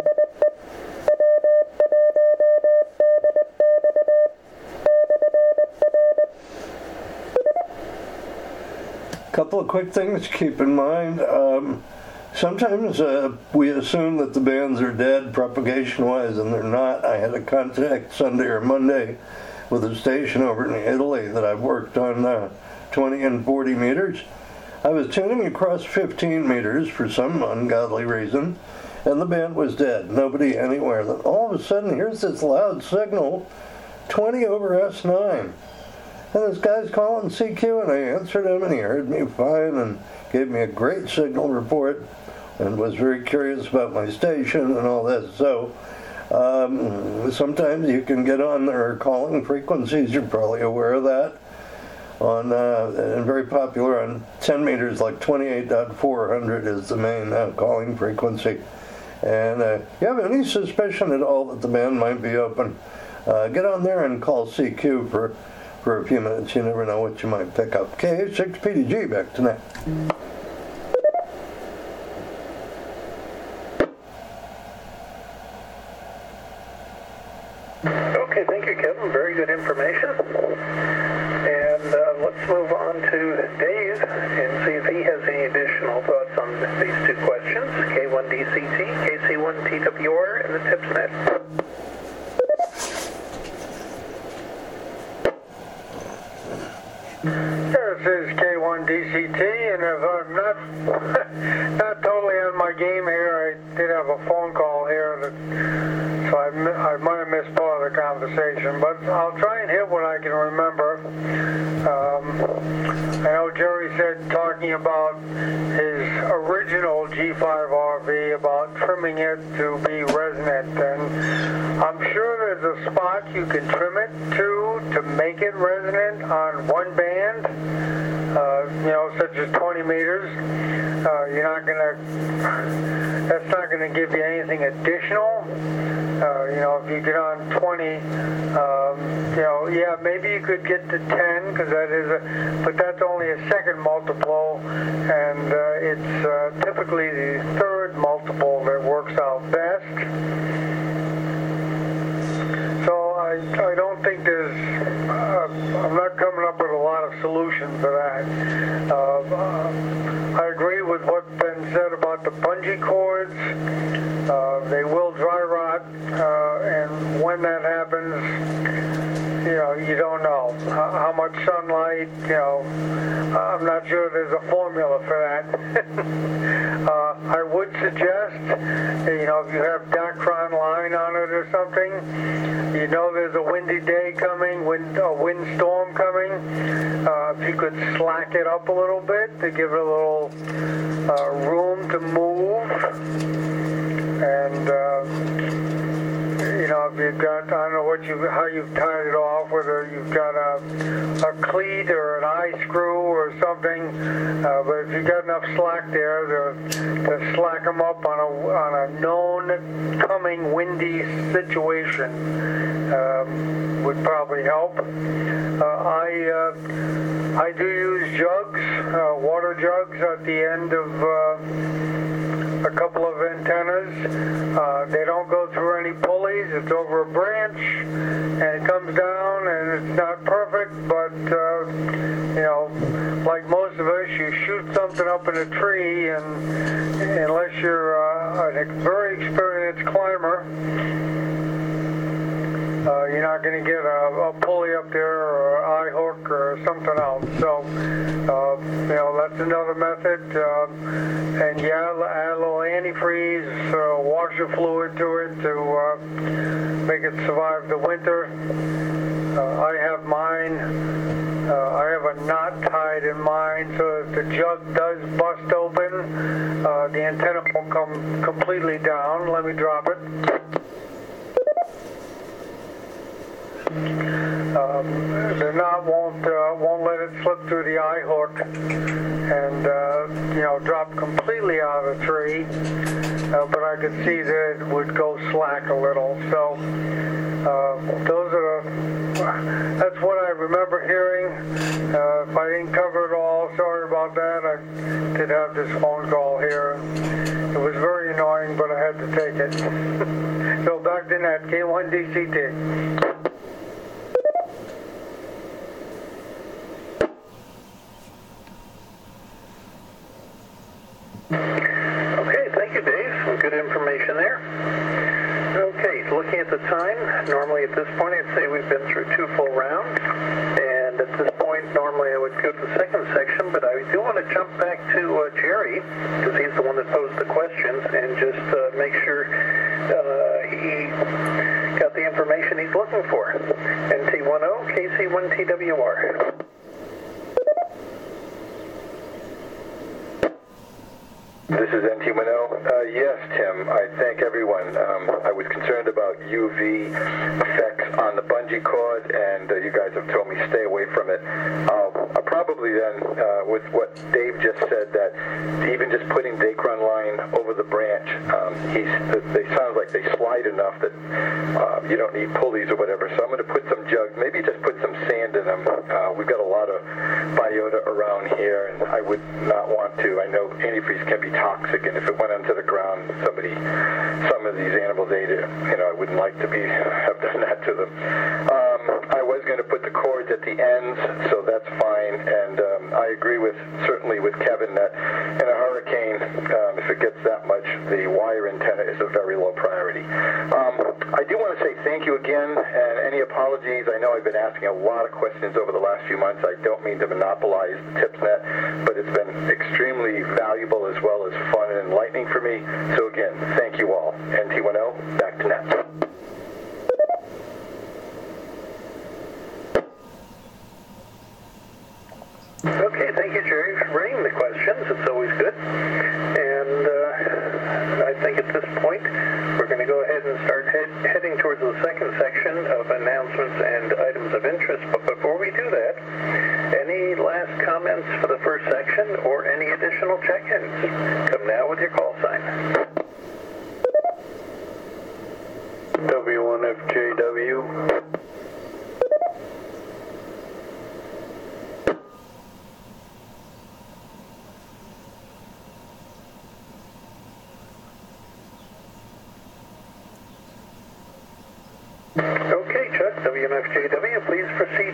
Couple of quick things to keep in mind. Sometimes we assume that the bands are dead propagation-wise, and they're not. I had a contact Sunday or Monday with a station over in Italy that I've worked on 20 and 40 meters. I was tuning across 15 meters for some ungodly reason, and the band was dead. Nobody anywhere. Then all of a sudden, here's this loud signal, 20 over S9. And this guy's calling CQ, and I answered him, and he heard me fine and gave me a great signal report and was very curious about my station and all this. So sometimes you can get on their calling frequencies. You're probably aware of that. And very popular on 10 meters, like 28.400 is the main calling frequency. And if you have any suspicion at all that the band might be open, get on there and call CQ for a few minutes. You never know what you might pick up. KH6PDG, back tonight. Okay, thank you, Kevin. Very good information. And let's move on to Dave and see if he has any additional thoughts on these two questions, K1DCT, KC1TWR, and the TIPSNet. This is K1DCT, and if I'm not totally on my game here, I did have a phone call here, so I might have missed part of the conversation, but I'll try and hit what I can remember. I know Jerry said, talking about his original G5RV, about trimming it to be resonant, and I'm sure there's a spot you can trim it to make it resonant on one band, such as 20 meters. That's not going to give you anything additional. If you get on 20, maybe you could get to 10, because but that's only a second multiple, and it's typically the third multiple that works out best. So I don't think I'm not coming up with a lot of solutions for that. I agree with what's been said about the bungee cords. They will dry rot, and when that happens, you don't know how much sunlight. I'm not sure there's a formula for that. I would suggest, if you have Dacron line on it or something, there's a windy day coming, a windstorm coming. If you could slack it up a little bit to give it a little room to move, and if you've got, I don't know how you've tied it off, whether you've got a cleat or an eye screw or something, but if you've got enough slack there to slack them up on a known coming windy situation, would probably help. I do use jugs, water jugs at the end of a couple of antennas. They don't go through any pulleys. It's over a branch, and it comes down, and it's not perfect, but like most of us, you shoot something up in a tree, and unless you're a very experienced climber, you're not going to get a pulley up there or an eye hook hook or something else. So, that's another method. And yeah, add a little antifreeze, washer fluid to it to make it survive the winter. I have mine. I have a knot tied in mine, so if the jug does bust open, the antenna won't come completely down. Let me drop it. The knot won't let it slip through the eye hook and drop completely out of the tree, but I could see that it would go slack a little. So that's what I remember hearing. If I didn't cover it all, sorry about that. I did have this phone call here. It was very annoying, but I had to take it. So back to net, K1DCT. Okay, thank you, Dave. Some good information there. Okay, looking at the time, normally at this point I'd say we've been through 2 full rounds, and at this point normally I would go to the second section, but I do want to jump back to Jerry, because he's the one that posed the questions, and just make sure he got the information he's looking for. NT10, KC1TWR. This is NT10. Yes, Tim, I thank everyone. I was concerned about UV effects on the bungee cord, and you guys have told me stay away from it. I'll probably then, with what Dave just said, that even just putting Dacron line over the branch, they sound like they slide enough that you don't need pulleys or whatever. So I'm going to put some jugs, maybe just put some sand in them. We've got a lot of biota around here, and I would not want to. I know antifreeze can be toxic, and if it went onto the ground, some of these animals ate it. I wouldn't like to have done that to them. I was going to put the cords at the ends, so that's fine. And I agree certainly with Kevin that in a hurricane, if it gets that much, the wire antenna is a very low priority. I do want to say thank you again, and any apologies. I know I've been asking a lot of questions over the last few months. I don't mean to monopolize the TipsNet, but it's been extremely valuable as well as fun and enlightening for me. So again, thank you all. NT10, back to net. Okay, thank you, Jerry, for bringing the questions. It's always good. And I think at this point, we're going to go ahead and start heading towards the second section of announcements and items of interest. But before we do that, any last comments for the first section or any additional check-ins? Come now with your call sign. W1FJW. Okay, Chuck, WMFJW, please proceed.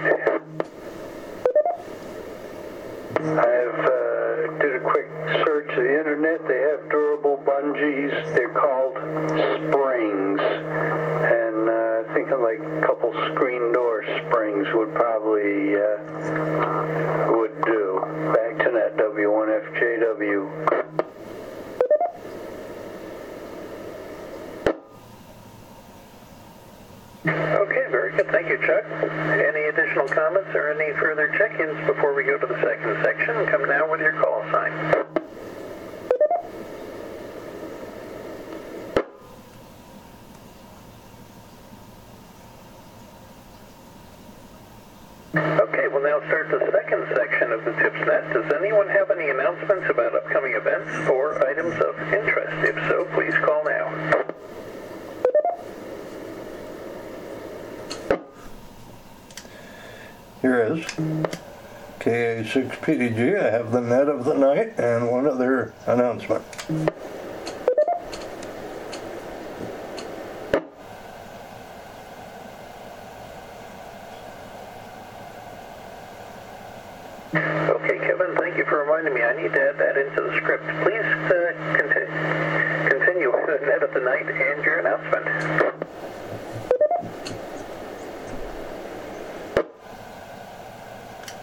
I've did a quick search of the internet. They have durable bungees. They're called springs, and thinking like a couple screen door springs would probably would do. Back to net, W1FJW. Okay, very good. Thank you, Chuck. Any additional comments or any further check-ins before we go to the second section? Come now with your call sign. Okay, we'll now start the second section of the TipsNet. Does anyone have any announcements about upcoming events or items of interest? If so, please call now. Here is KA6PDG. I have the net of the night and one other announcement. Okay, Kevin, thank you for reminding me. I need to add that into the script. Please continue with the net of the night and your announcement.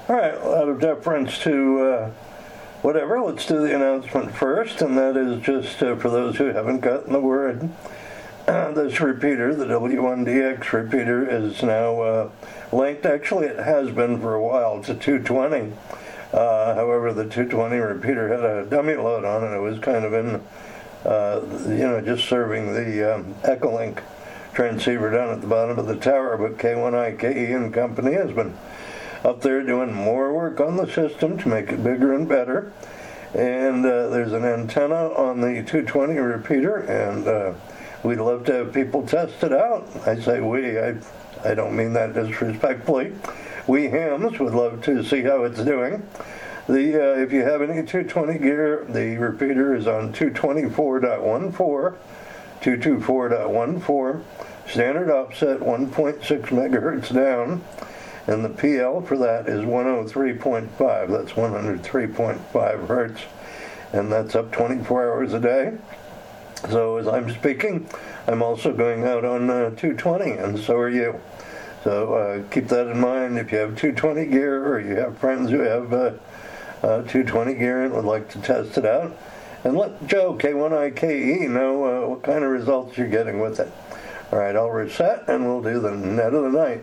All right, out of deference to whatever, let's do the announcement first, and that is just for those who haven't gotten the word. This repeater, the W1DX repeater, is now linked. Actually, it has been for a while to 220. However, the 220 repeater had a dummy load on it. It was kind of in, just serving the Echolink transceiver down at the bottom of the tower. But K1IKE and company has been up there doing more work on the system to make it bigger and better. And there's an antenna on the 220 repeater, and we'd love to have people test it out. I say we, I don't mean that disrespectfully. We hams would love to see how it's doing. If you have any 220 gear, the repeater is on 224.14, 224.14, standard offset 1.6 megahertz down, and the PL for that is 103.5. That's 103.5 hertz, and that's up 24 hours a day. So as I'm speaking, I'm also going out on 220, and so are you. So keep that in mind. If you have 220 gear, or you have friends who have 220 gear and would like to test it out, and let Joe, K1IKE, know what kind of results you're getting with it. All right, I'll reset, and we'll do the net of the night.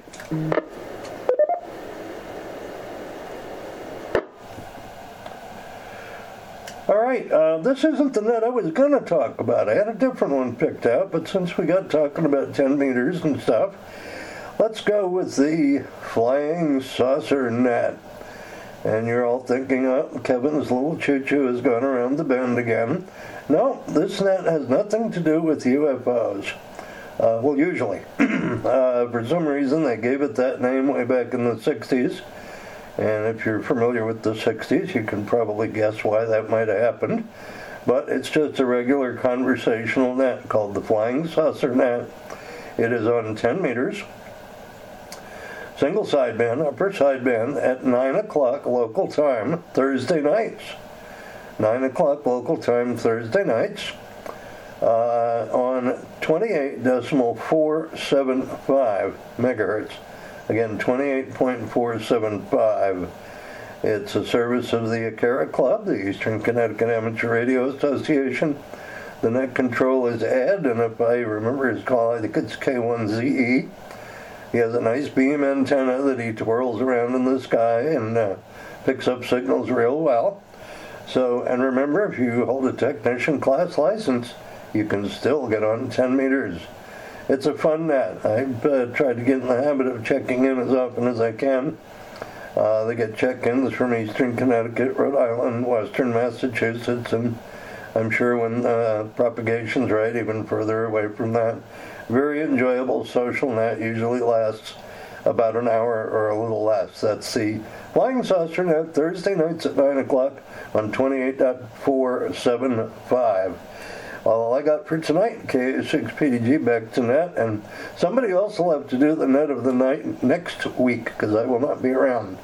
All right, this isn't the net I was going to talk about. I had a different one picked out, but since we got talking about 10 meters and stuff, let's go with the Flying Saucer Net. And you're all thinking, oh, Kevin's little choo-choo has gone around the bend again. No, this net has nothing to do with UFOs. Well, usually. For some reason, they gave it that name way back in the 60s. And if you're familiar with the 60s, you can probably guess why that might have happened. But it's just a regular conversational net called the Flying Saucer Net. It is on 10 meters. Single sideband, upper sideband, at 9 o'clock local time, Thursday nights. 9 o'clock local time, Thursday nights, on 28.475 megahertz. Again, 28.475. It's a service of the ACARA Club, the Eastern Connecticut Amateur Radio Association. The net control is Ed, and if I remember his call, I think it's K1ZE. He has a nice beam antenna that he twirls around in the sky and picks up signals real well. So, and remember, if you hold a technician class license, you can still get on 10 meters. It's a fun net. I've tried to get in the habit of checking in as often as I can. They get check-ins from Eastern Connecticut, Rhode Island, Western Massachusetts, and I'm sure when propagation's right, even further away from that. Very enjoyable social net, usually lasts about an hour or a little less. That's the Flying Saucer Net, Thursday nights at 9 o'clock on 28.475. All I got for tonight, KA6PDG back to net, and somebody else will have to do the net of the night next week, because I will not be around.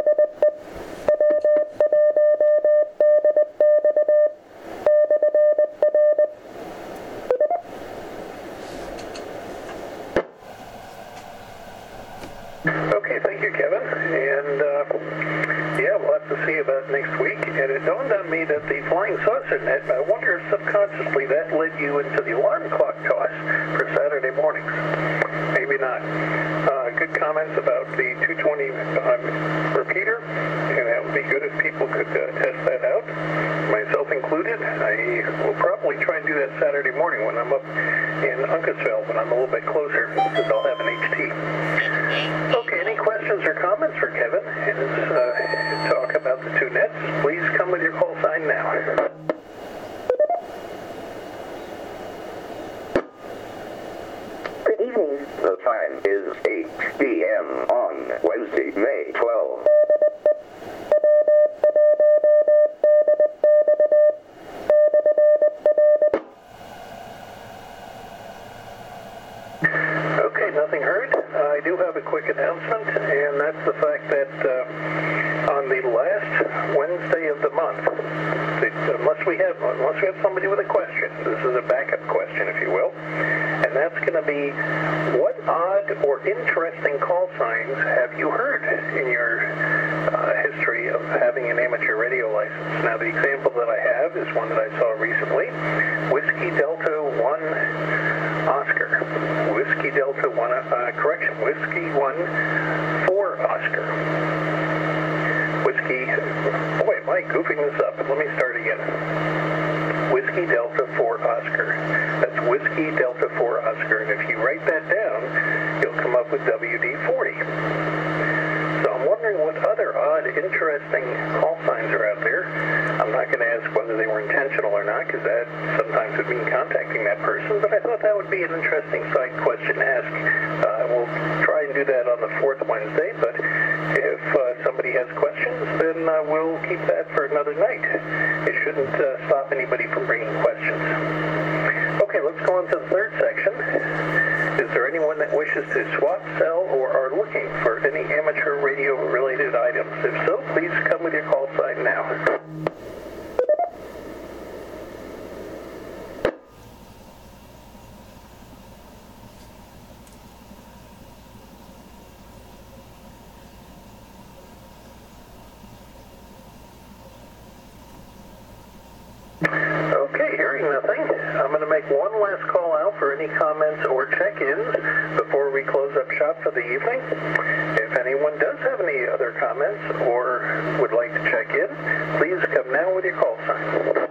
Okay, thank you, Kevin. And we'll have to see about next week. And it dawned on me that the Flying Saucer Net, I wonder if subconsciously that led you into the alarm clock toss for Saturday mornings. Maybe not. Good comments about the 220 repeater, and that would be good if people could test that out, myself included. I will probably try and do that Saturday morning when I'm up in Uncasville, when I'm a little bit closer, because I'll have an HT. Okay, any questions or comments for Kevin and talk about the two nets? Please come with your call sign now. Good evening. The time is 8 p.m. on Wednesday, May 12. Okay, nothing heard. I do have a quick announcement, and that's the fact that on the last Wednesday of the month, unless we have somebody with a question, this is a backup question, if you will, and that's going to be, what odd or interesting call signs have you heard in your one that I saw recently. Whiskey Delta 1 Oscar. Whiskey Delta 1, Whiskey 1 4 Oscar. Whiskey, boy, am I goofing this up. Let me start again. Whiskey Delta 4 Oscar. That's Whiskey Delta 4 Oscar. And if you write that down, you'll come up with WD-40. So I'm wondering what other odd, interesting call signs are out there. I'm not going to ask whether they were intentional or not, because that sometimes would mean contacting that person, but I thought that would be an interesting side question to ask. We'll try and do that on the fourth Wednesday, but if somebody has questions, then we'll keep that for another night. It shouldn't stop anybody from bringing questions. Okay, let's go on to the third section. Is there anyone that wishes to swap, sell, or are looking for any amateur radio-related items? If so, please come with your call sign now. Okay, hearing nothing, I'm going to make one last call out for any comments or check-ins before we close up shop for the evening. If anyone does have any other comments or would like to check in, please come now with your call sign.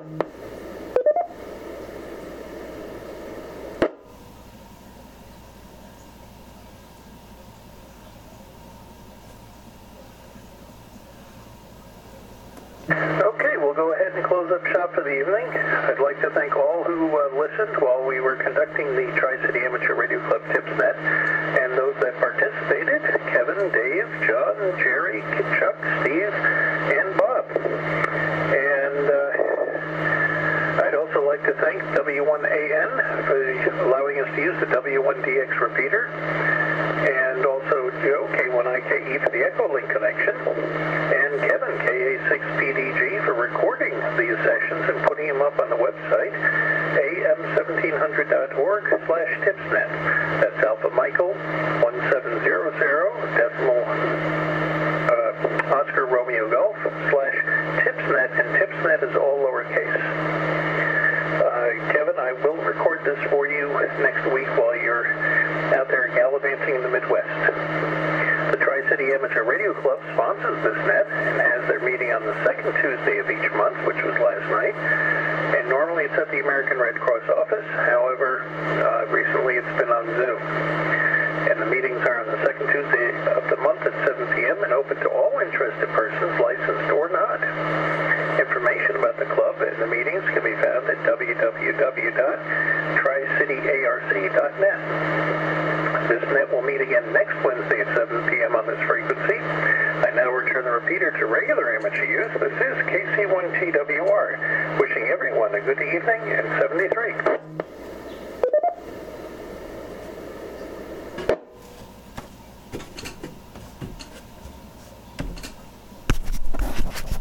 Okay, we'll go ahead and close up shop for the evening. I'd like to thank all who listened while we were conducting the Tri-City Amateur Radio Club TipsNet, and those that participated, Kevin, Dave, John, Jerry, Chuck, Steve, and Bob. And I'd also like to thank W1AN for allowing us to use the W1DX repeater, and also Joe, K1IKE, for the Echolink connection, and Kevin, KA6PDG, for recording these sessions and putting them up on the website, am1700.org/tipsnet. That's Alpha Michael 1700 decimal Oscar Romeo Golf /tipsnet, and tipsnet is all lowercase. Kevin, I will record this for you next week while you're out there gallivanting in the Midwest. The Tri-City Amateur Radio Club sponsors this net and has their meeting on the second Tuesday of each month, which was last night. And normally it's at the American Red Cross office. However, recently it's been on Zoom. And the meetings are on the second Tuesday of the month at 7 p.m. and open to all interested persons, licensed or not. Information about the club and the meetings can be found at www.tricityarc.net. This net will meet again next Wednesday at 7 p.m. on this frequency. I now return the repeater to regular amateur use. This is KC1TWR, wishing everyone a good evening and 73.